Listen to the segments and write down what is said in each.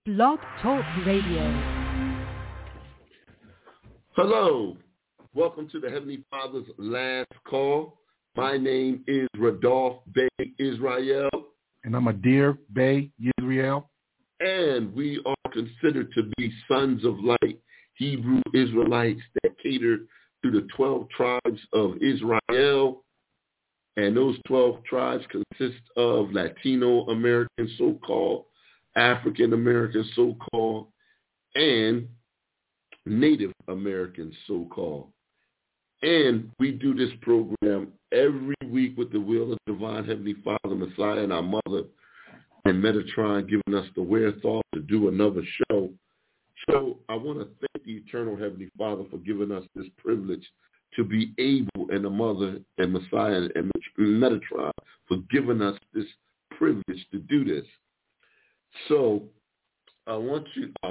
Blog Talk Radio. Hello. Welcome to the Heavenly Father's Last Call. My name is Radolph Bey Israel. And I'm Adir Bey Israel. And we are considered to be sons of light, Hebrew Israelites that cater to the 12 tribes of Israel. And those 12 tribes consist of Latino American, so-called, African American, so-called, and Native American, so-called. And we do this program every week with the will of divine Heavenly Father, Messiah, and our mother, and Metatron giving us the wherewithal to do another show. So I want to thank the eternal Heavenly Father for giving us this privilege to be able, and the mother and Messiah and Metatron for giving us this privilege to do this. So I want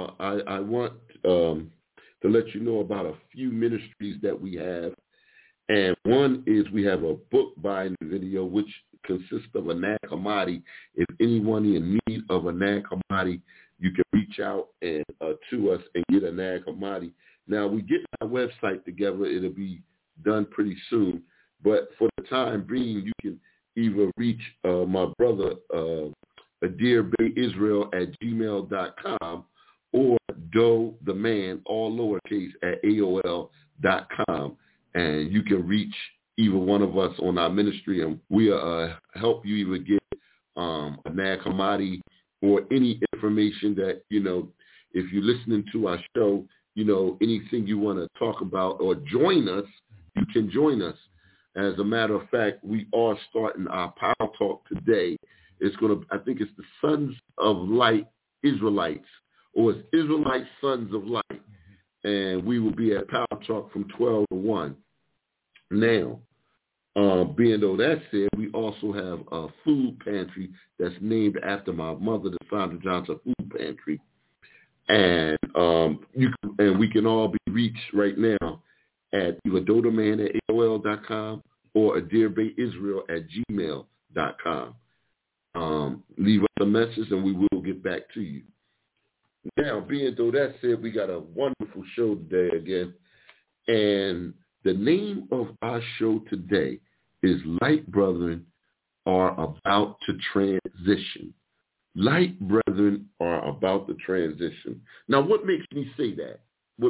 to let you know about a few ministries that we have. And one is we have a book buying video, which consists of a Nag Hammadi. If anyone in need of a Nag Hammadi, you can reach out and to us and get a Nag Hammadi. Now, we get our website together. It'll be done pretty soon. But for the time being, you can either reach my brother, Adir Bey Israel at gmail.com, or Doe the Man, all lowercase, at AOL.com. And you can reach either one of us on our ministry, and we'll help you either get a Nag Hammadi or any information that, if you're listening to our show, anything you want to talk about or join us, you can join us. As a matter of fact, we are starting our Power Talk today. I think it's the Sons of Light Israelites, or it's Israelite Sons of Light. And we will be at Power Talk from 12 to 1. Now, being though that said, we also have a food pantry that's named after my mother, the founder Johnson Food Pantry. And we can all be reached right now at either dodoman at AOL.com or adirbayisrael at gmail.com. Leave us a message and we will get back to you. Now, being though that said, we got a wonderful show today again. And the name of our show today is Light Brethren Are About to Transition. Light Brethren Are About to Transition. Now, what makes me say that?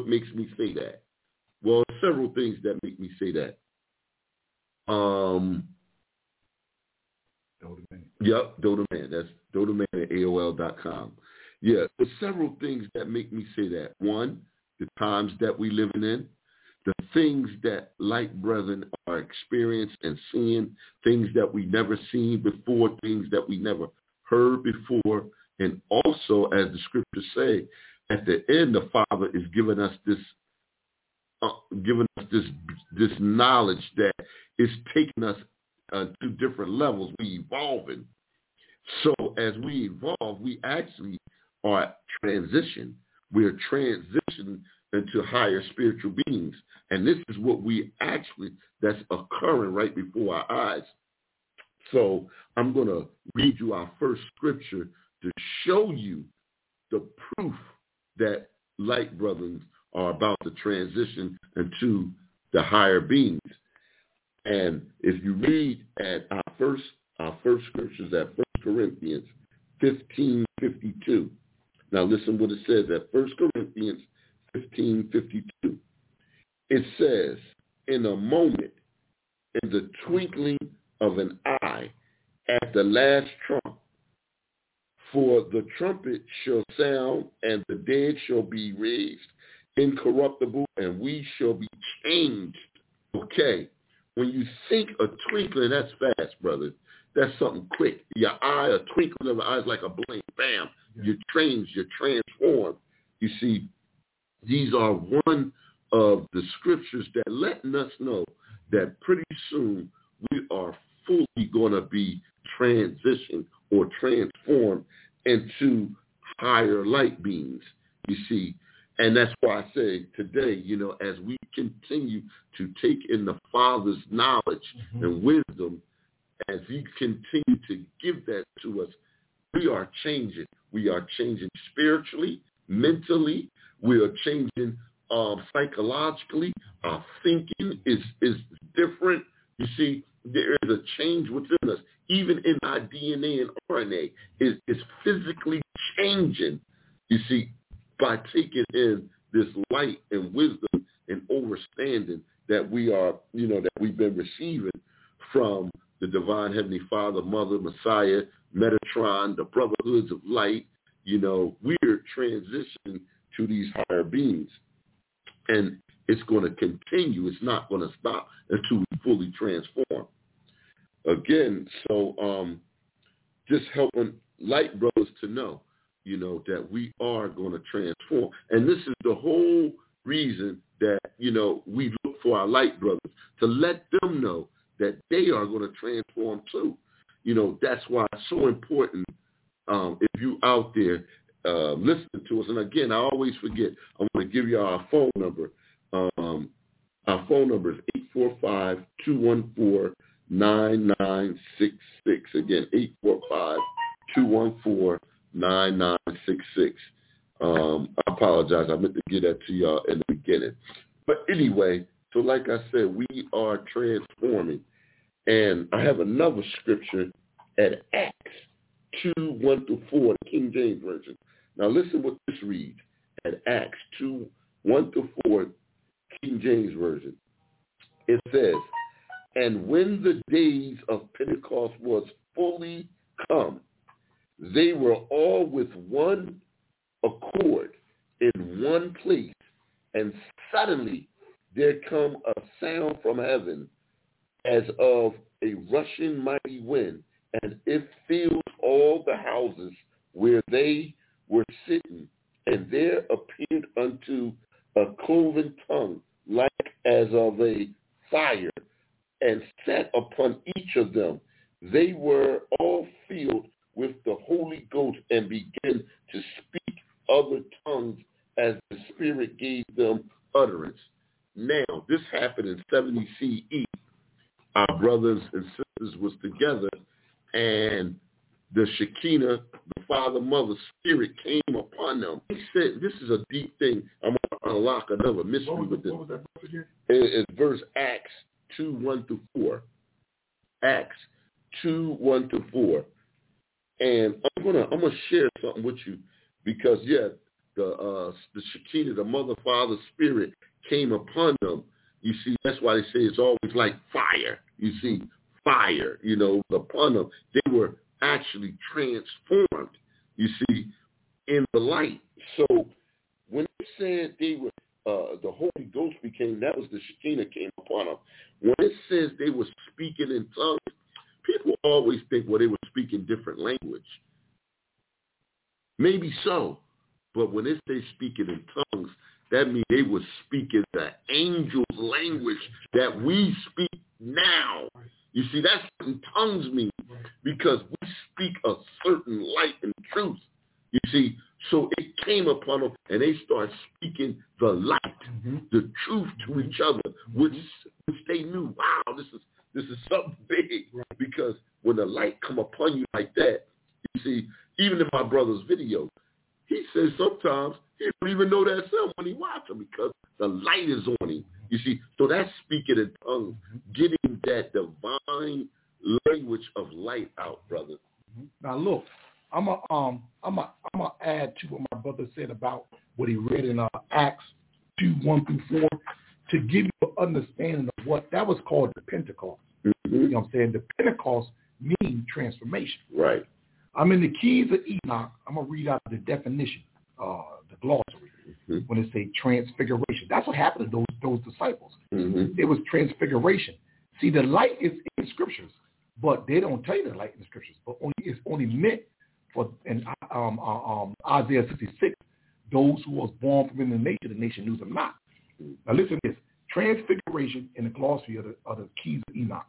Well, several things that make me say that. Yep, Dodo Man. That's dodoman at AOL.com. Yeah, there's several things that make me say that. One, the times that we living in, the things that light brethren are experiencing and seeing, things that we never seen before, things that we never heard before, and also, as the scriptures say, at the end, the Father is giving us this knowledge that is taking us to different levels. We evolving. So as we evolve, we actually are transition. We are transitioning into higher spiritual beings. And this is what that's occurring right before our eyes. So I'm going to read you our first scripture to show you the proof that light brothers are about to transition into the higher beings. And if you read at our first scriptures at 1 Corinthians 15:52. Now listen what it says at 1 Corinthians 15:52. It says, in a moment, in the twinkling of an eye, at the last trump, for the trumpet shall sound, and the dead shall be raised incorruptible, and we shall be changed. Okay, when you think a twinkling, that's fast, brother. That's something quick. Your eye, a twinkling of the eye is like a blink. Bam. You're changed. You're transformed. You see, these are one of the scriptures that letting us know that pretty soon we are fully going to be transitioned or transformed into higher light beings. You see, and that's why I say today, as we continue to take in the Father's knowledge and wisdom, as he continues to give that to us, we are changing. We are changing spiritually, mentally. We are changing psychologically. Our thinking is different. You see, there is a change within us. Even in our DNA and RNA, it's physically changing, you see, by taking in this light and wisdom and understanding that we are, that we've been receiving from the divine Heavenly Father, Mother, Messiah, Metatron, the brotherhoods of light. We're transitioning to these higher beings. And it's going to continue. It's not going to stop until we fully transform. Again, so just helping light brothers to know, that we are going to transform. And this is the whole reason that, we look for our light brothers, to let them know that they are going to transform too. That's why it's so important, if you out there listening to us. And again, I always forget, I'm going to give you our phone number. Our phone number is 845-214-9966. Again, 845-214-9966. I apologize. I meant to get that to y'all in the beginning. But anyway, so like I said, we are transforming. And I have another scripture at Acts 2:1-4, the King James Version. Now listen what this reads at Acts 2:1-4, King James Version. It says, "And when the days of Pentecost was fully come, they were all with one accord in one place, and suddenly there come a sound from heaven as of a rushing mighty wind, and it filled all the houses where they were sitting. And there appeared unto a cloven tongue like as of a fire, and sat upon each of them. They were all filled with the Holy Ghost, and began to speak other tongues as the Spirit gave them utterance." Now, this happened in 70 CE. Our brothers and sisters was together, and the Shekinah, the Father, Mother, Spirit came upon them. He said, this is a deep thing. I'm going to unlock another mystery with this. What was that verse again? It's verse Acts 2:1-4. Acts 2:1-4. And I'm gonna share something with you, because the Shekinah, the Mother, Father, Spirit came upon them. You see, that's why they say it's always like fire. You see, fire, upon them. They were actually transformed, you see, in the light. So when it said they were, the Holy Ghost became, that was the Shekinah came upon them. When it says they were speaking in tongues, people always think, well, they were speaking different language. Maybe so. But when it says speaking in tongues, that means they were speaking the angel's language that we speak now. You see, that's what tongues mean, because we speak a certain light and truth. You see, so it came upon them, and they start speaking the light, the truth to each other, which they knew, wow, this is something big. Because when the light come upon you like that, you see, even in my brother's video, he says sometimes he don't even know that sound when he watches him, because the light is on him. You see, so that's speaking in tongues, getting that divine language of light out, brother. Now look, I'm gonna add to what my brother said about what he read in Acts 2:1-4 to give you an understanding of what that was called the Pentecost. You know what I'm saying? The Pentecost means transformation. Right. I'm in the Keys of Enoch. I'm gonna read out the definition, the glossary, when it say transfiguration. That's what happened to those disciples. It was transfiguration. See, the light is in scriptures, but they don't tell you the light in the scriptures. But it's only meant for in Isaiah 66, those who was born from the nation knew them not. Now listen to this. Transfiguration in the glossary of the Keys of Enoch.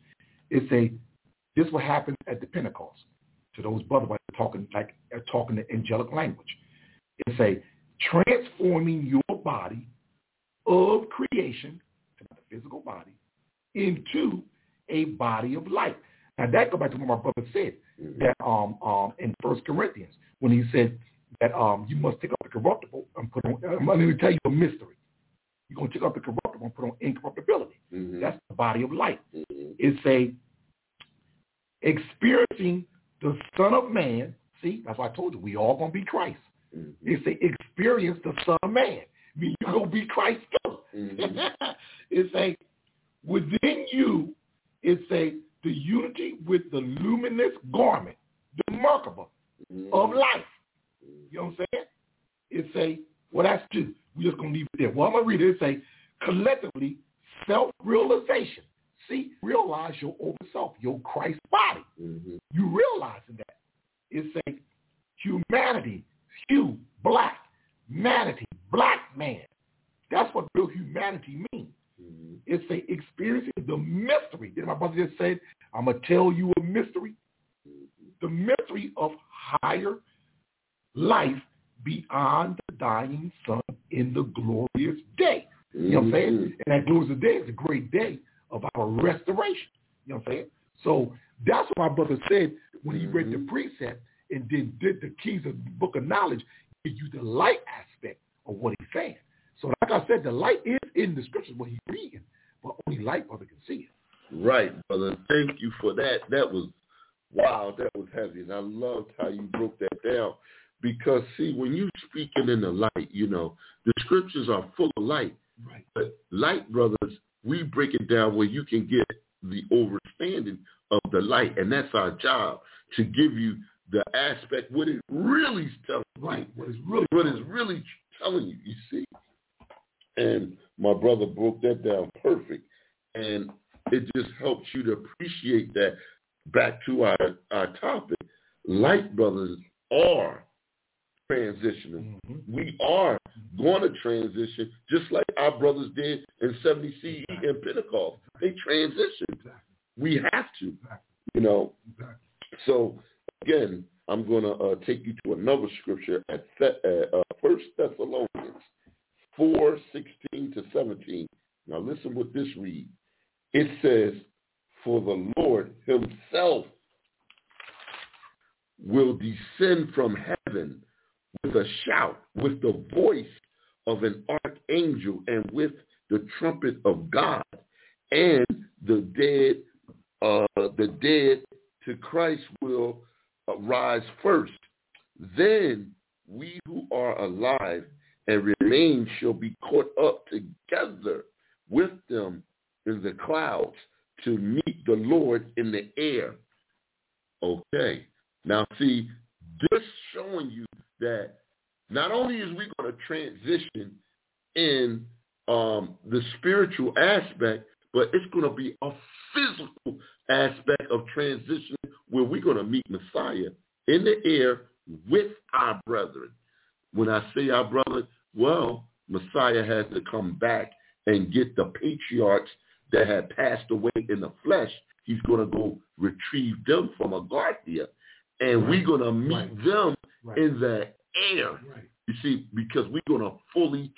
This what happened at the Pentecost to those brothers talking the angelic language. It's a transforming your body of creation, the physical body, into a body of light. Now that goes back to what my brother said that in 1 Corinthians, when he said that you must take up the corruptible and put on, let me tell you a mystery. You're going to take up the corruptible and put on incorruptibility. That's the body of light. It's experiencing the Son of Man. See, that's why I told you, we all going to be Christ. It's experience the Son of Man. I mean, you're going to be Christ too. It's within you, it's the unity with the luminous garment, the Merkabah of life. You know what I'm saying? It's well, that's two. We're just going to leave it there. Well, I'm going to read it. It's collectively self-realization. See, realize your over self, your Christ body. You realizing that. It's humanity, hue, black, manity, black man. That's what real humanity means. It's experiencing the mystery. Then my brother just said, I'm going to tell you a mystery. The mystery of higher life beyond the dying sun in the glorious day. You know what I'm saying? And that glorious day is a great day of our restoration. You know what I'm saying? So that's what my brother said when he read the precept and then did the keys of the book of knowledge, give you the light aspect of what he's saying. So like I said, the light is in the scriptures, what he's reading, but only light brother can see it. Right, brother. Thank you for that. That was, wow, that was heavy. And I loved how you broke that down. Because, see, when you're speaking in the light, you know, the scriptures are full of light. Right. But light, brothers, we break it down where you can get the understanding of the light. And that's our job, to give you the aspect, what it really is telling you. Right. What is really telling you, you see. And my brother broke that down perfect. And it just helps you to appreciate that. Back to our topic, light brothers are transitioning. We are going to transition just like our brothers did in 70 CE and Pentecost. They transitioned. We have to, you know. So, again, I'm going to take you to another scripture at 1 Thessalonians 4:16 to 17. Now, listen what this reads. It says, for the Lord himself will descend from heaven with a shout, with the voice of an archangel, and with the trumpet of God, and the dead to Christ will rise first. Then we who are alive and remain shall be caught up together with them in the clouds to meet the Lord in the air. Okay. Now, see, this showing you that not only is we going to transition in the spiritual aspect, but it's going to be a physical aspect of transition where we're going to meet Messiah in the air with our brethren. When I say our brethren, well, Messiah has to come back and get the patriarchs that had passed away in the flesh. He's going to go retrieve them from Agartha, and we're going to meet them in the air. Right. You see, because we're going to fully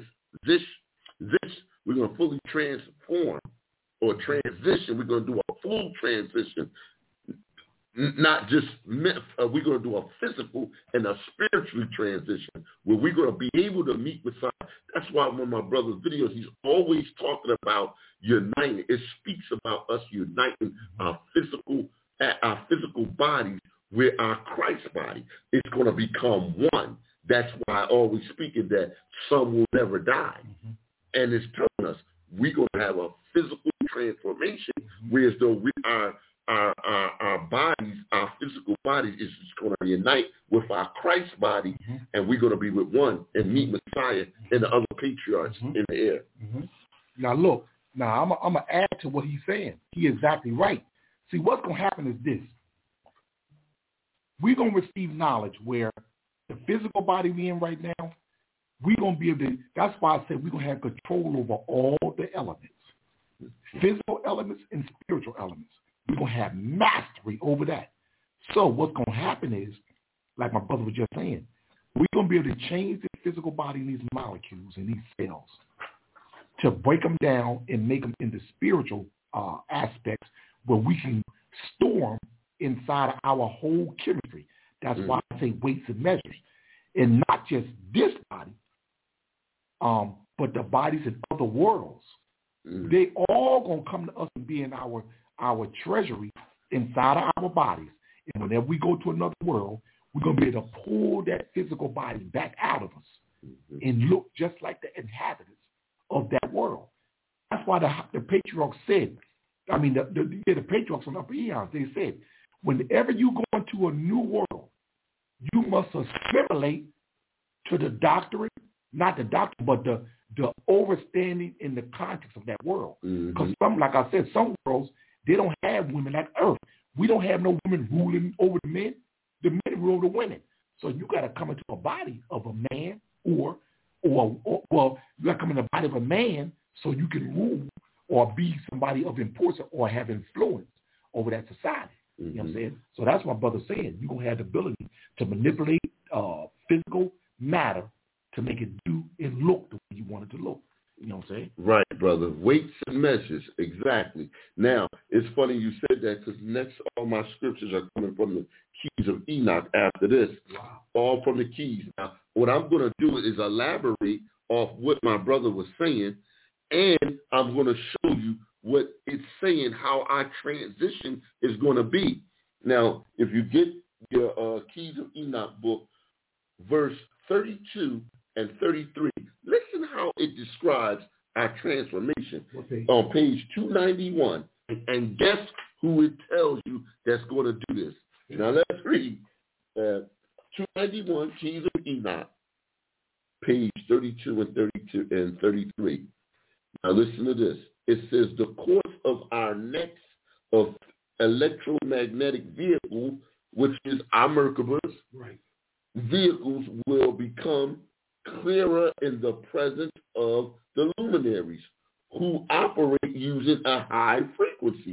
we're going to fully transform or transition. We're going to do a full transition, not just we're going to do a physical and a spiritual transition where we're going to be able to meet with God. That's why one of my brother's videos, he's always talking about uniting. It speaks about us uniting our physical bodies with our Christ body. It's going to become one. That's why I always speaking that some will never die. And it's telling us we're going to have a physical transformation, whereas though our bodies, our physical bodies is going to unite with our Christ body, and we're going to be with one and meet Messiah and the other patriarchs in the air. Now look, I'm going to add to what he's saying. He's exactly right. See, what's going to happen is this. We're going to receive knowledge where the physical body we're in right now, we're going to be able to, that's why I said we're going to have control over all the elements, physical elements and spiritual elements. We're going to have mastery over that. So what's going to happen is, like my brother was just saying, we're going to be able to change the physical body in these molecules and these cells to break them down and make them into spiritual aspects where we can store them inside of our whole chemistry. That's why I say weights and measures. And not just this body, but the bodies in other worlds. They all going to come to us and be in our treasury inside of our bodies. And whenever we go to another world, we're going to be able to pull that physical body back out of us and look just like the inhabitants of that world. That's why the patriarchs said, the patriarchs on Upper Eons, they said, whenever you go into a new world, you must assimilate to the doctrine, not the doctrine, but the overstanding in the context of that world. Because like I said, some worlds, they don't have women like Earth. We don't have no women ruling over the men. The men rule the women. So you got to come into a body of a man or you got to come in the body of a man so you can rule or be somebody of importance or have influence over that society. You know what I'm saying? So that's what my brother's saying. You're going to have the ability to manipulate physical matter to make it do and look the way you want it to look. You know what I'm saying? Right, brother. Weights and measures. Exactly. Now, it's funny you said that because next all my scriptures are coming from the keys of Enoch after this. Wow. All from the keys. Now, what I'm going to do is elaborate off what my brother was saying, and I'm going to show you what it's saying, how our transition is going to be. Now, if you get your Keys of Enoch book, verse 32 and 33, listen how it describes our transformation. Okay. On page 291. And guess who it tells you that's going to do this. Now, let's read 291, Keys of Enoch, page 32 and 33. Now, listen to this. It says, the course of our next of electromagnetic vehicle, which is our Merkabahs, right, vehicles will become clearer in the presence of the luminaries who operate using a high frequency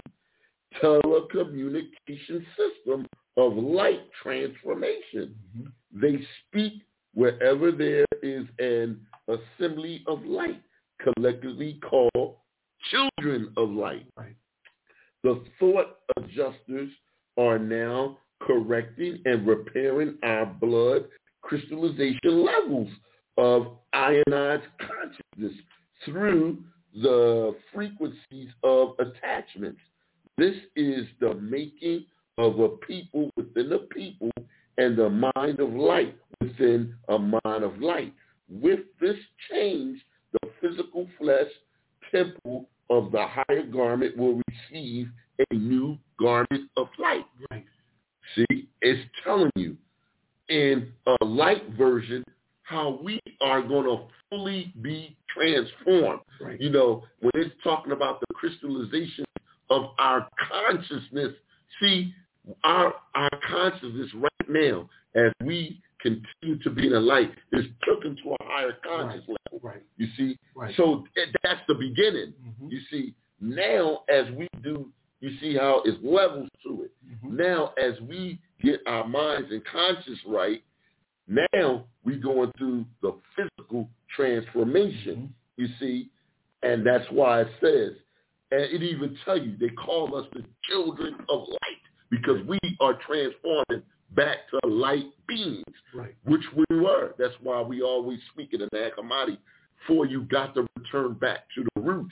telecommunication system of light transformation. They speak wherever there is an assembly of light, collectively called children of light. Right. The thought adjusters are now correcting and repairing our blood crystallization levels of ionized consciousness through the frequencies of attachments. This is the making of a people within a people and the mind of light within a mind of light. With this change, the physical flesh temple of the higher garment will receive a new garment of light. Right. See, it's telling you in a light version how we are going to fully be transformed. Right. You know, when it's talking about the crystallization of our consciousness, see, our consciousness right now, as we continue to be in the light, is taken to a higher conscious level. Right. You see? Right. So that's the beginning. You see, now as we do, you see how it's levels to it. Now as we get our minds and conscience right, now we're going through the physical transformation, you see, and that's why it says, and it even tell you, they call us the children of light because we are transforming back to light beings, which we were. That's why we always speak in the Nag Hammadi, for you got to return back to the root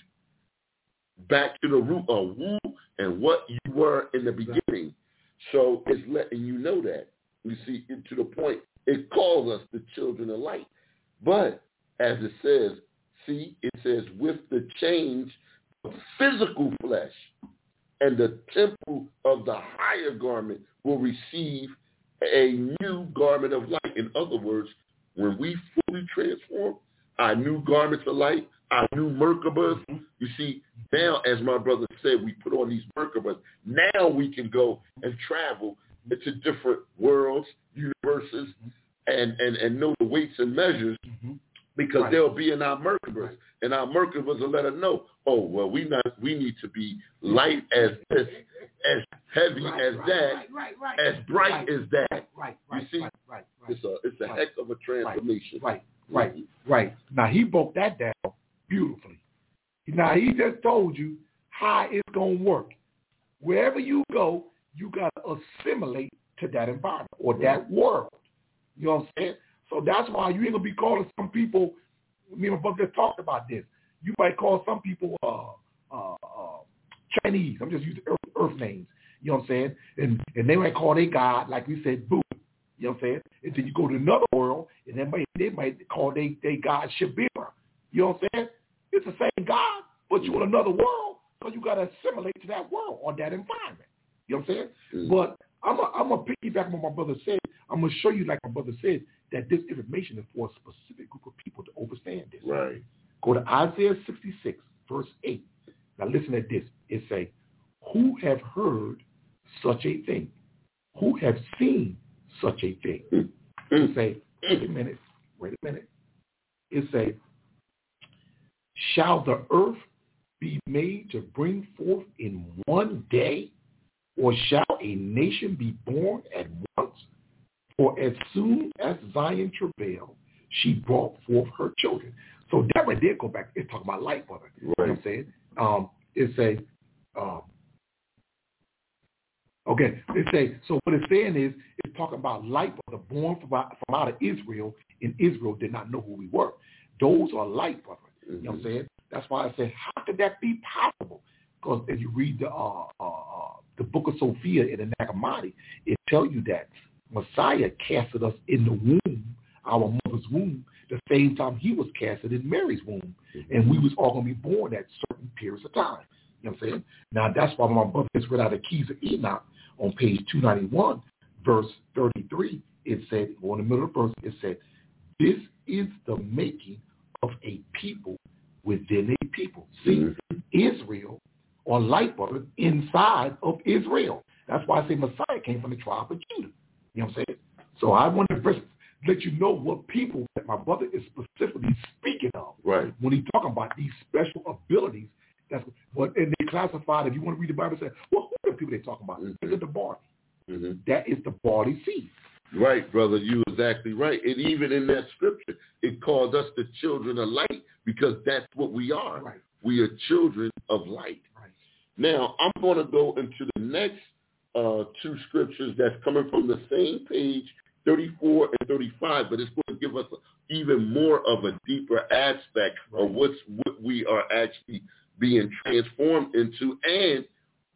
of who and what you were in the beginning. So it's letting you know that. You see, to the point, it calls us the children of light. But as it says, see, it says with the change of physical flesh and the temple of the higher garment will receive a new garment of light. In other words, when we fully transform, our new garments of light, our new Merkabahs, you see, now, as my brother said, we put on these Merkabahs. Now we can go and travel into different worlds, universes, and know the weights and measures because they'll be in our Merkabahs. And our Merkabahs will let us know, oh, well, we need to be light as this, as heavy as that, as bright as that. You see, it's a heck of a transformation. Right. Now, he broke that down beautifully. Now, he just told you how it's going to work. Wherever you go, you got to assimilate to that environment or that world. You know what I'm saying? So that's why you ain't going to be calling some people, me and my brother talked about this. You might call some people Chinese. I'm just using earth names. You know what I'm saying? And they might call their God, like we said, Buddha. You know what I'm saying? And then you go to another world, and they might call their God Shabira. You know what I'm saying? It's the same God, but you're in another world, so you got to assimilate to that world or that environment. You know what I'm saying? Mm-hmm. But I'm going to piggyback on what my brother said. I'm going to show you, like my brother said, that this information is for a specific group of people to understand this. Right. Go to Isaiah 66, verse 8. Now listen at this. It say, who have heard such a thing? Who have seen such a thing? It say, wait a minute. It say, shall the earth be made to bring forth in one day? Or shall a nation be born at once? For as soon as Zion travailed, she brought forth her children. So that right there go back, it's talking about light, brother. Right. You know what I'm saying? So what it's saying is, it's talking about light, brother, born from out of Israel, and Israel did not know who we were. Those are light, brother. Mm-hmm. You know what I'm saying? That's why I said, how could that be possible? Because if you read the book of Sophia in the Nag Hammadi, it tells you that Messiah casted us in the womb, our mother's womb, the same time he was casted in Mary's womb. Mm-hmm. And we was all going to be born at certain periods of time. You know what I'm saying? Now, that's why my brother just read out the Keys of Enoch on page 291, verse 33. It said, or in the middle of the verse, it said, this is the making of a people within a people. See, Israel, or light, brother, inside of Israel. That's why I say Messiah came from the tribe of Judah. You know what I'm saying? So I want to let you know what people that my brother is specifically speaking of. Right. When he's talking about these special abilities, and they classified, if you want to read the Bible, say, well, who are the people they're talking about? Look at the Bardi. Mm-hmm. That is the Bardi seed. Right, brother, you're exactly right. And even in that scripture, it called us the children of light because that's what we are. Right. We are children of light. Right. Now, I'm going to go into the next two scriptures that's coming from the same page, 34 and 35, but it's going to give us even more of a deeper aspect of what we are actually being transformed into, and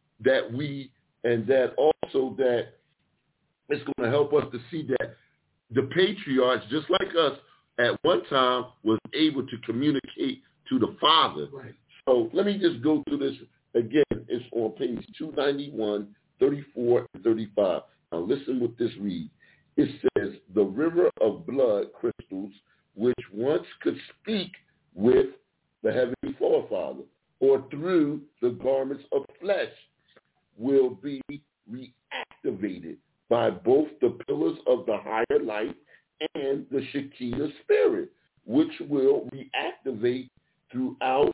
that also it's going to help us to see that the patriarchs, just like us, at one time was able to communicate to the Father. Right. So let me just go through this again. It's on page 291, 34, and 35. Now listen what this reads. It says, the river of blood crystals, which once could speak with the heavenly forefather, or through the garments of flesh, will be reactivated by both the pillars of the higher light and the Shekinah spirit, which will reactivate throughout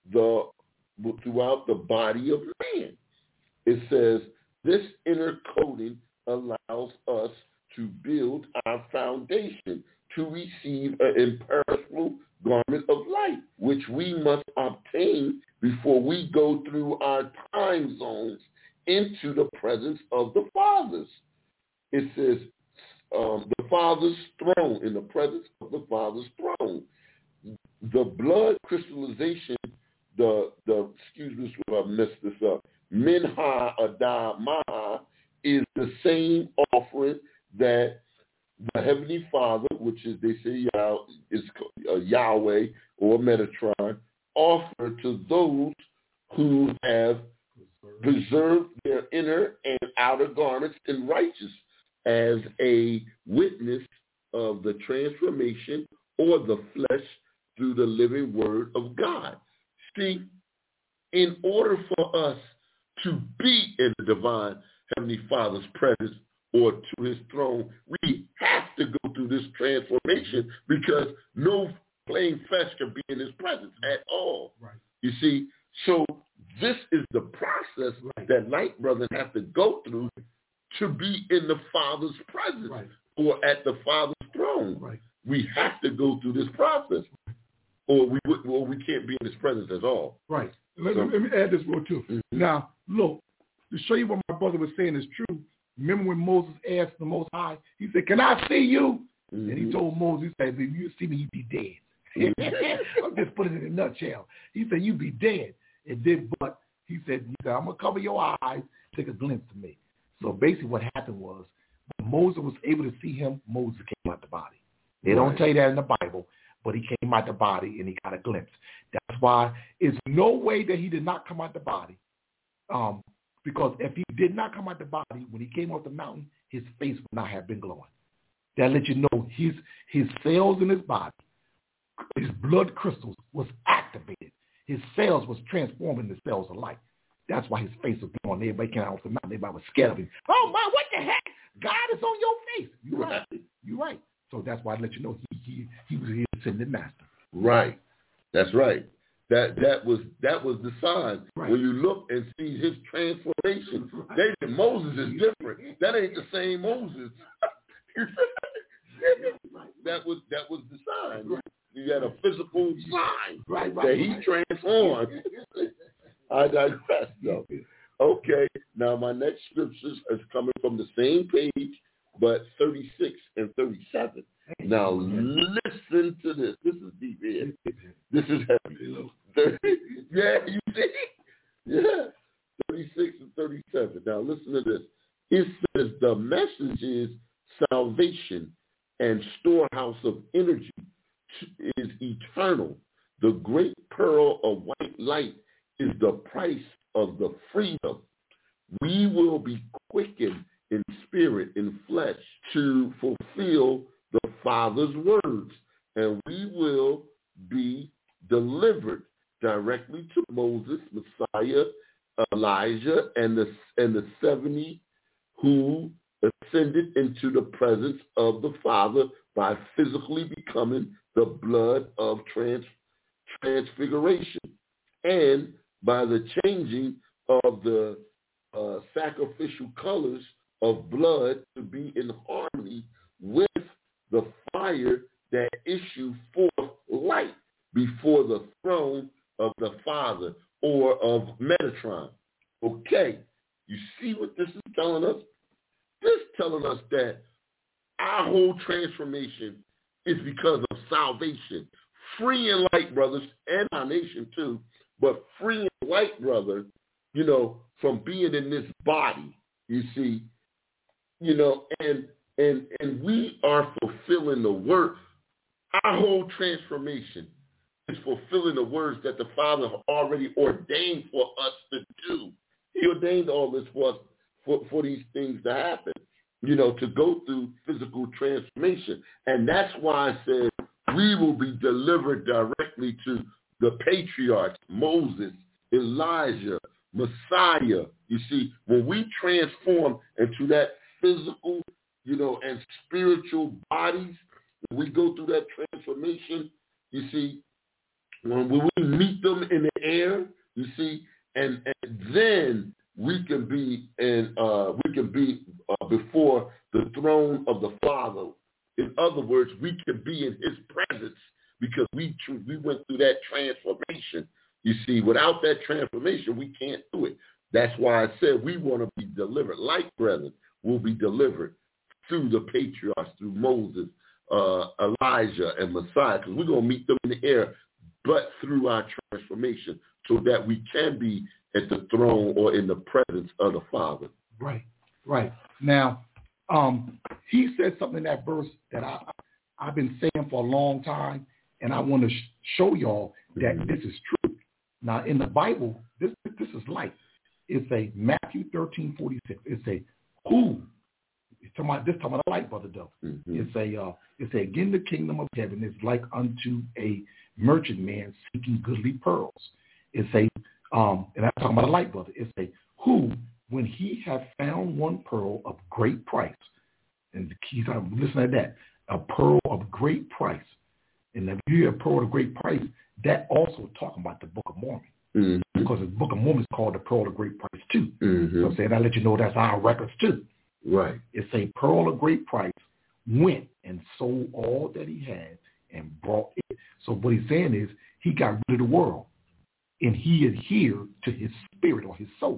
the body of man. It says, this inner coating allows us to build our foundation to receive an imperishable garment of light, which we must obtain before we go through our time zones into the presence of the fathers. It says, the Father's throne, in the presence of the Father's throne. The blood crystallization, excuse me if I messed this up, Minha Adah Maha, is the same offering that the Heavenly Father, which is, they say, is Yahweh or Metatron, offer to those who have preserved their inner and outer garments in righteousness as a witness of the transformation or the flesh through the living word of God. See, in order for us to be in the divine Heavenly Father's presence or to his throne, we have to go through this transformation because no plain flesh can be in his presence at all. Right. You see, so this is the process that light brethren have to go through to be in the Father's presence or at the Father's throne. Right. We have to go through this process, or we can't be in his presence at all. Right. Let me add this real too. Mm-hmm. Now, look, to show you what my brother was saying is true, Remember when Moses asked the Most High, he said, can I see you? And he told Moses, he said, if you see me, you be dead. I'm just putting it in a nutshell. He said, you be dead. And then, but he said, I'm going to cover your eyes, take a glimpse of me. So basically what happened was, when Moses was able to see him, Moses came out the body. They don't tell you that in the Bible, but he came out the body and he got a glimpse. That's why it's no way that he did not come out the body. Because if he did not come out the body, when he came off the mountain, his face would not have been glowing. That let you know his cells in his body, his blood crystals was activated. His cells was transforming the cells of light. That's why his face was glowing. Everybody came out off the mountain. Everybody was scared of him. Oh, my, what the heck? God is on your face. You're right. You're right. So that's why I let you know he was his ascended master. Right. That's right. That was the sign. Right. When you look and see his transformation, they said Moses is different. That ain't the same Moses. That was the sign. Right. You had a physical sign that he transformed. I digress, though. Okay. Now my next scriptures is coming from the same page, but 36 and 37. Now listen to this. This is deep here. This is heavy. Yeah, you see? Yeah. 36 and 37. Now listen to this. It says the message is salvation and storehouse of energy is eternal. The great pearl of white light is the price of the freedom. We will be quickened in spirit, in flesh, to fulfill the Father's words, and we will be delivered directly to Moses, Messiah, Elijah, and the 70 who ascended into the presence of the Father by physically becoming the blood of transfiguration, and by the changing of the sacrificial colors of blood to be in harmony with the fire that issue forth light before the throne of the Father or of Metatron. Okay, you see what this is telling us? This is telling us that our whole transformation is because of salvation. Free and light, brothers, and our nation too, but free and light, brother, from being in this body, you see, and we are fulfilling the work. Our whole transformation is fulfilling the words that the Father already ordained for us to do. He ordained all this for us, for these things to happen, to go through physical transformation. And that's why I said we will be delivered directly to the patriarchs, Moses, Elijah, Messiah. You see, when we transform into that physical, and spiritual bodies, when we go through that transformation, you see, when we meet them in the air, you see, and then we can be before the throne of the Father. In other words, we can be in his presence because we went through that transformation. You see, without that transformation, we can't do it. That's why I said we want to be delivered. Like brethren will be delivered through the patriarchs, through Moses, Elijah, and Messiah, because we're going to meet them in the air, but through our transformation so that we can be at the throne or in the presence of the Father. Right. Now, he said something in that verse that I've been saying for a long time, and I want to show y'all that this is true. Now, in the Bible, this is light. It's a Matthew 13:46. It's a who. It's talking about the light, brother, though. It's a again, the kingdom of heaven is like unto a merchant man seeking goodly pearls. It's a and I'm talking about a light, brother. It's a who, when he have found one pearl of great price, and the keys are listen to that, a pearl of great price. And if you hear a pearl of great price, that also talking about the Book of Mormon. Because the Book of Mormon is called the pearl of great price too. So I'm saying, I let you know that's our records too. Right. It's a pearl of great price, went and sold all that he had and brought it. So what he's saying is he got rid of the world and he adhered to his spirit or his soul.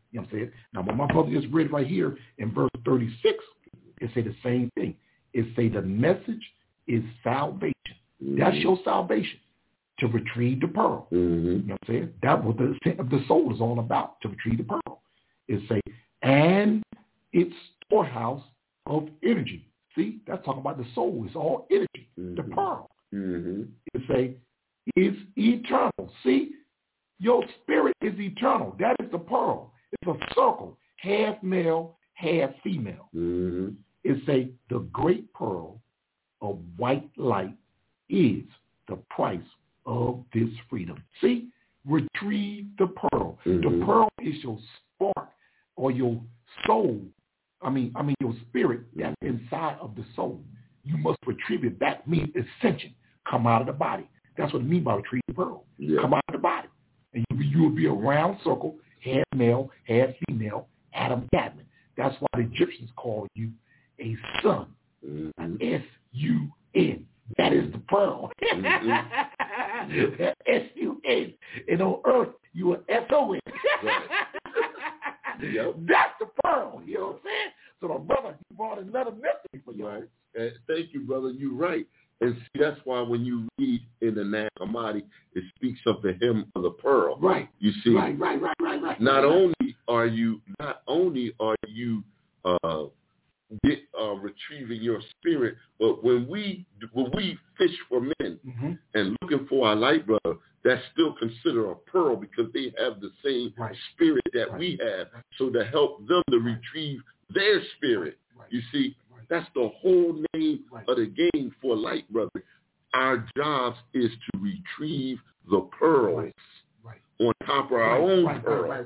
You know what I'm saying? Now, what my brother just read right here in verse 36, it say the same thing. It say the message is salvation. That's your salvation, to retrieve the pearl. You know what I'm saying? That's what the ascent of the soul is all about, to retrieve the pearl. It say, and its storehouse of energy. See, that's talking about the soul. It's all energy, the pearl. It say, is eternal. See, your spirit is eternal. That is the pearl. It's a circle, half male, half female. It say, the great pearl of white light is the price of this freedom. See, retrieve the pearl. The pearl is your spark or your soul. I mean your spirit that's inside of the soul. You must retrieve it back. Means ascension. Come out of the body. That's what it means by retrieve the pearl. Come out of the body. And you will be a round circle, half male, half female, Adam Gadman. That's why the Egyptians call you a son. S-U-N. That is the pearl. S-U-N. And on earth, you are S-O-N. That's the pearl. You know what I'm saying? So the brother, you brought another mystery for you. Right. Thank you, brother. You're right. And see, that's why when you read in the Nag Hammadi, it speaks of the hymn of the pearl. Right. You see, right. Not only are you retrieving your spirit, but when we fish for men and looking for our light brother, that's still considered a pearl because they have the same spirit that we have. So to help them to retrieve their spirit, you see, that's the whole name of the game for light brother. Our jobs is to retrieve the pearls on top of our own pearl.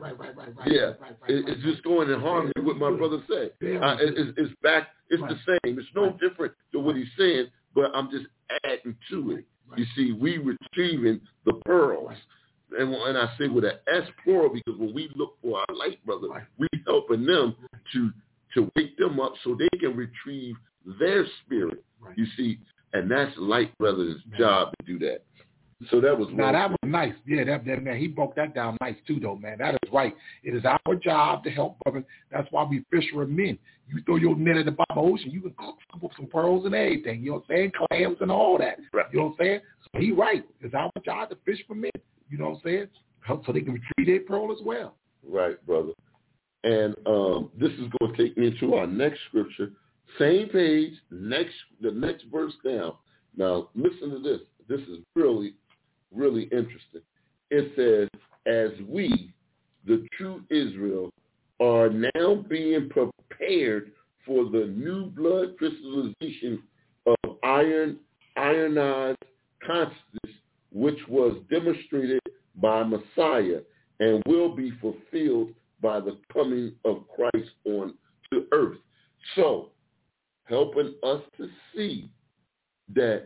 It's just going in harmony with what my brother said. It's back. It's the same. It's no different than what he's saying, but I'm just adding to it. You see, we retrieving the pearls. And I say with an S plural because when we look for our light brother, we helping them to wake them up so they can retrieve their spirit. You see, and that's light brother's job to do that. So that was that was nice. Yeah, that man, he broke that down nice too, though, man. That is right. It is our job to help brothers. That's why we fishermen. You throw your net in the bottom of the ocean, you can scoop up some pearls and everything. You know what I'm saying? Clams and all that. You know what I'm saying? So he right. It's our job to fish for men. You know what I'm saying? So they can retrieve their pearl as well. Right, brother. And this is going to take me into our next scripture. Same page, the next verse down. Now, listen to this. This is really, really interesting. It says, as we, the true Israel, are now being prepared for the new blood crystallization of ionized consciousness, which was demonstrated by Messiah and will be fulfilled by the coming of Christ on to earth. So, helping us to see that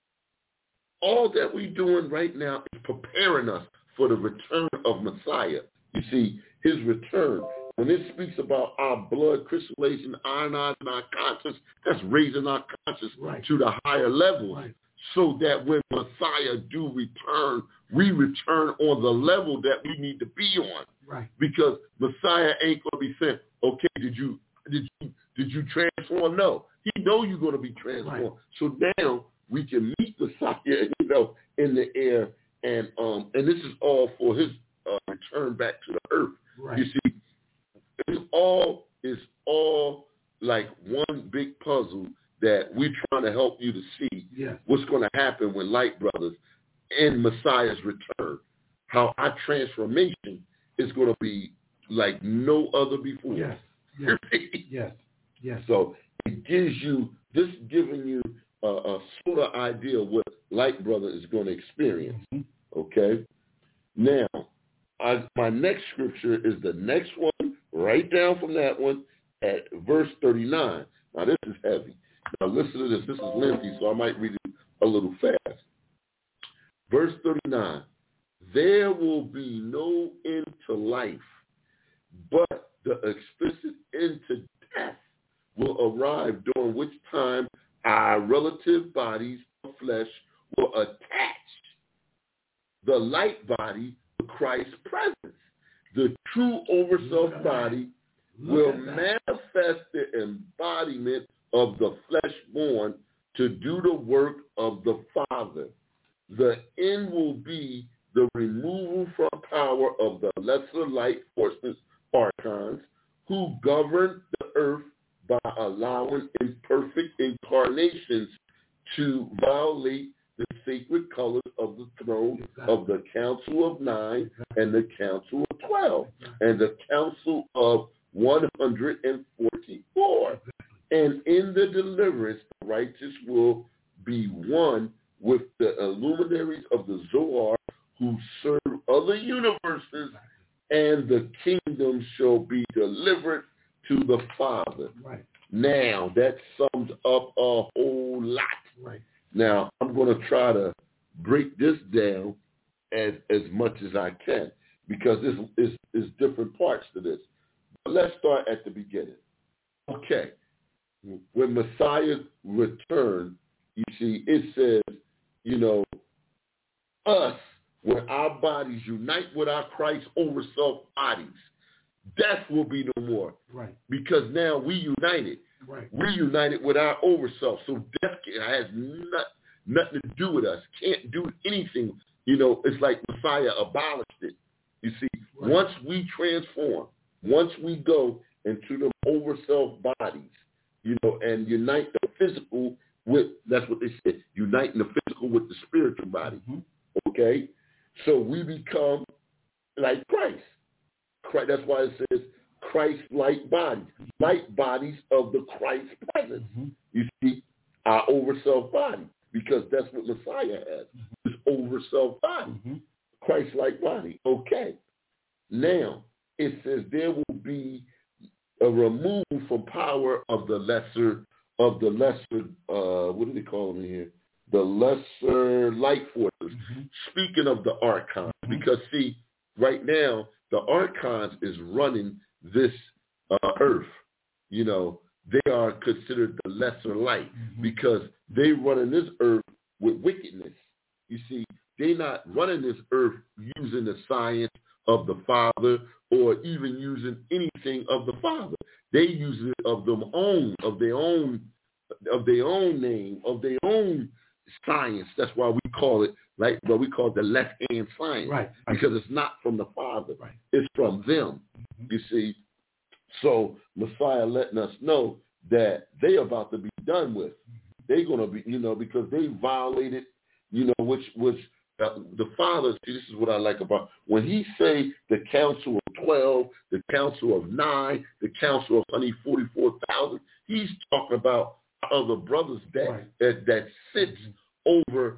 all that we're doing right now is preparing us for the return of Messiah. You see, his return. When it speaks about our blood crystallization, ionizing our conscience, that's raising our conscience to the higher level. So that when Messiah do return, we return on the level that we need to be on. Because Messiah ain't going to be saying, okay, did you transform? No. He know you're going to be transformed. So now we can meet Messiah, in the air, and this is all for his return back to the earth. You see, it's all like one big puzzle that we're trying to help you to see what's going to happen when light brothers in Messiah's return. How our transformation is going to be like no other before. So it gives you giving you a sort of idea of what light brother is going to experience. Okay. Now, my next scripture is the next one, right down from that one at verse 39. Now, this is heavy. Now, listen to this. This is lengthy, so I might read it a little fast. Verse 39. There will be no end to life, but the explicit end to death will arrive, during which time our relative bodies of flesh will attach the light body to Christ's presence. The true over-self body will manifest the embodiment of the flesh born to do the work of the Father. The end will be the removal from power of the lesser light forces, archons, who govern the earth by allowing imperfect incarnations to violate the sacred colors of the throne of the Council of 9 and the Council of 12 and the Council of 144. And in the deliverance, the righteous will be one with the luminaries of the Zohar who serve other universes, and the kingdom shall be delivered to the Father. Right. Now, that sums up a whole lot. Right. Now, I'm going to try to break this down as much as I can, because this is different parts to this. But let's start at the beginning. Okay. When Messiah returned, you see, it says, us, when our bodies unite with our Christ over self bodies, death will be no more. Right. Because now we united. Right. We united with our over self. So death has nothing to do with us. Can't do anything. It's like Messiah abolished it. You see, once we transform, once we go into the over self bodies, and unite the physical with, that's what they said, uniting the physical with the spiritual body. Mm-hmm. Okay? So we become like Christ. That's why it says Christ-like bodies, like bodies of the Christ presence. Mm-hmm. You see, our over-self body, because that's what Messiah has, this over-self body, Christ-like body. Okay. Now, it says there will be a removal from power of the lesser, what do they call them here? The lesser light forces. Mm-hmm. Speaking of the archons, because see, right now, the archons is running this earth. They are considered the lesser light because they running this earth with wickedness. You see, they're not running this earth using the science of the Father or even using anything of the Father. They use it of their own name, of their own science. That's why we call it the left-hand science, right? Because it's not from the Father. Right. It's from them. You see, so Messiah letting us know that they about to be done with. They're going to be, because they violated, which was the Father. See, this is what I like about when he say the Council of 12, the Council of 9, the Council of 144,000. He's talking about other brothers that sits over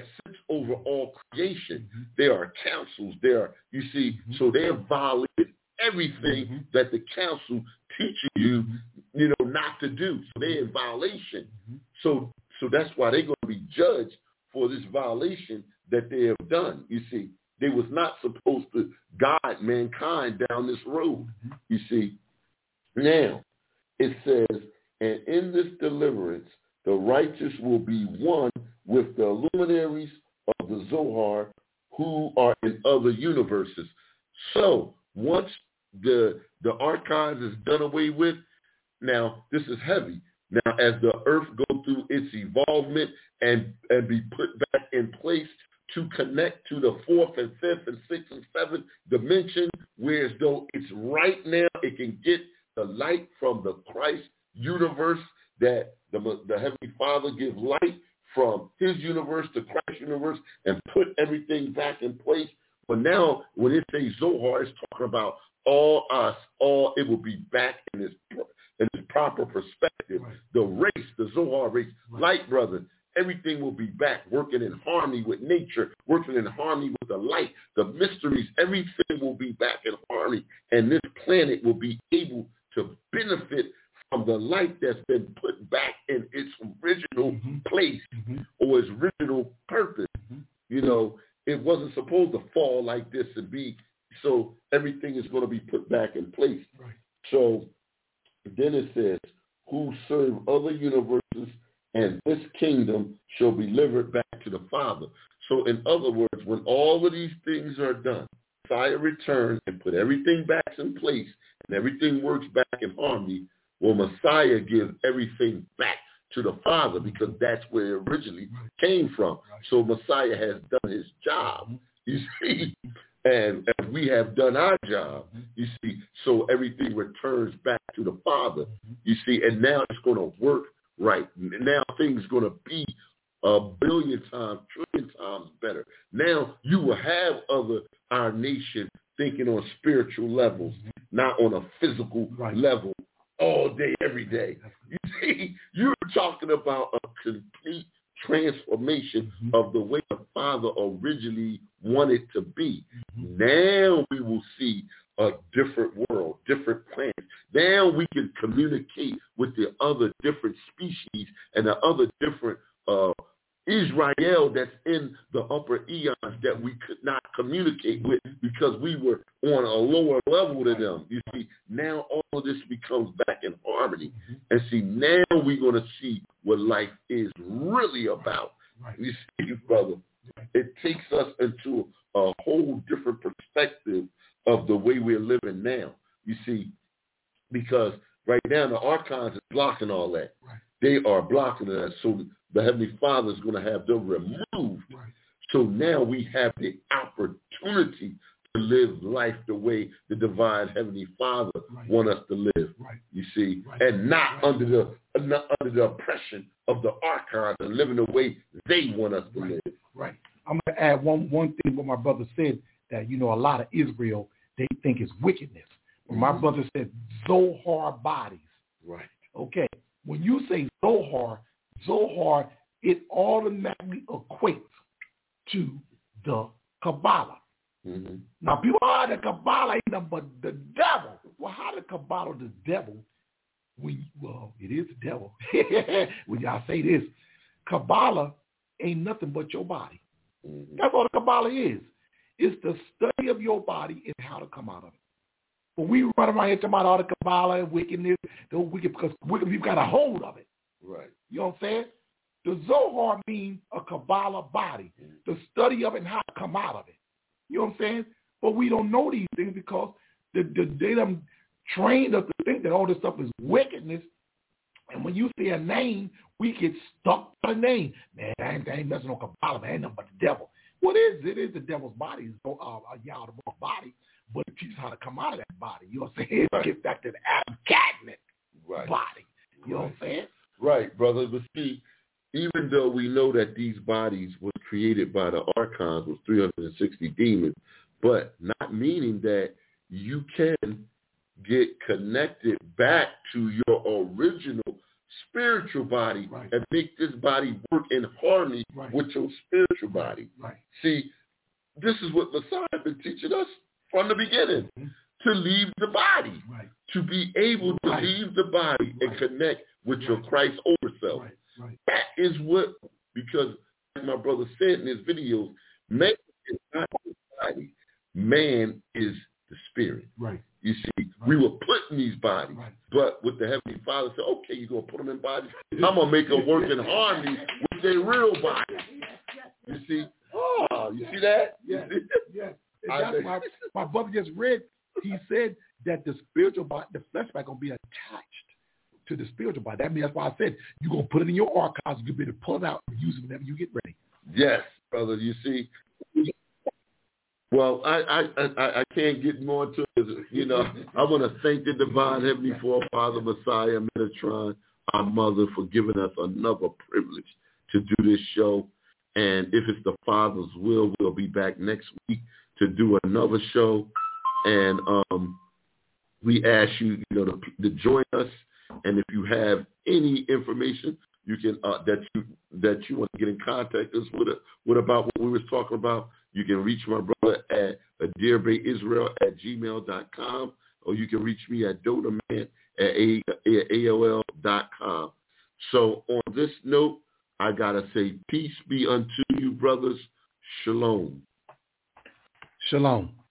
all creation. They are councils. They are, you see, so they have violated everything that the council teaches you, not to do. So they're in violation. So that's why they're going to be judged for this violation that they have done. You see, they was not supposed to guide mankind down this road. You see, now it says, and in this deliverance, the righteous will be one with the luminaries of the Zohar who are in other universes. So once the archives is done away with, now this is heavy. Now as the earth go through its evolvement and be put back in place to connect to the 4th and 5th and 6th and 7th dimension, whereas though it's right now, it can get the light from the Christ universe that the Heavenly Father gives light from his universe to Christ's universe and put everything back in place. But now when it says Zohar, it's talking about all us, it will be back in its proper perspective. Right. The race, the Zohar race, light brother, everything will be back working in harmony with nature, working in harmony with the light, the mysteries, everything will be back in harmony. And this planet will be able to benefit from the light that's been put back in its original place or its original purpose. It wasn't supposed to fall like this and be, so everything is going to be put back in place. Right. So then it says, who serve other universes, and this kingdom shall be delivered back to the Father. So in other words, when all of these things are done, Messiah returns and put everything back in place and everything works back in harmony, well, Messiah gives everything back to the Father because that's where it originally came from. So Messiah has done his job, you see, and we have done our job, you see, so everything returns back to the Father, you see, and now it's going to work right. Now things are going to be a billion times, trillion times better. Now you will have our nation thinking on spiritual levels, not on a physical level all day, every day. You see, you're talking about a complete transformation of the way the Father originally wanted to be. Now we will see a different world, different planets. Now we can communicate with the other different species and the other different Israel that's in the upper eons that we could not communicate with because we were on a lower level than them. You see, now all of this becomes back in harmony. And see, now we're going to see what life is really about. You see, brother, it takes us into a whole different perspective of the way we're living now. You see, because right now the archons is blocking all that. They are blocking that. So the Heavenly Father is going to have them removed. So now we have the opportunity to live life the way the divine Heavenly Father want us to live. You see, and not under the oppression of the archons and living the way they want us to live. I'm going to add one thing what my brother said that, a lot of Israel, they think is wickedness. When my brother said Zohar bodies. Okay. When you say Zohar, it automatically equates to the Kabbalah. Now, people the Kabbalah ain't nothing but the devil. Well, how the Kabbalah the devil? It is the devil. When y'all say this, Kabbalah ain't nothing but your body. That's all the Kabbalah is. It's the study of your body and how to come out of it. But we run around here talking about all the Kabbalah and wickedness, because we've got a hold of it. You know what I'm saying? The Zohar means a Kabbalah body, the study of it and how to come out of it. You know what I'm saying? But we don't know these things because they done trained us to think that all this stuff is wickedness. And when you say a name, we get stuck to the name. Man, I ain't messing on Kabbalah, man. Ain't nothing but the devil. What is it? It is the devil's body. It's Yahweh's body. But it teaches how to come out of that body. You know what I'm saying? It gets back to the Adam Cadman body. You know what I'm saying? Right, brother. But see, even though we know that these bodies were created by the archons with 360 demons, but not meaning that you can get connected back to your original spiritual body and make this body work in harmony with your spiritual body. See, this is what Messiah has been teaching us from the beginning, to leave the body, to be able to leave the body and connect with your Christ over self. That is what, because like my brother said in his videos, man is not the body, man is the spirit. You see, we were put in these bodies, but with the Heavenly Father said, okay, you're going to put them in bodies. I'm going to make them work in harmony with their real body. You see? Oh, you see that? Yes. That's why my brother just read, he said that the spiritual body, the flesh body, going to be attached to the spiritual body. That means that's why I said you're going to put it in your archives. You'll be able to pull it out and use it whenever you get ready. Yes, brother. You see? Well, I can't get more into it. You know, I want to thank the divine Heavenly Forefather, Messiah, Metatron, our mother, for giving us another privilege to do this show. And if it's the Father's will, we'll be back next week to do another show. And we ask you, to join us. And if you have any information you can that you want to get in contact us with about what we was talking about, you can reach my brother at adirbayisrael@gmail.com, or you can reach me at dotaman@aol.com. So on this note, I gotta say, peace be unto you, brothers. Shalom. Shalom.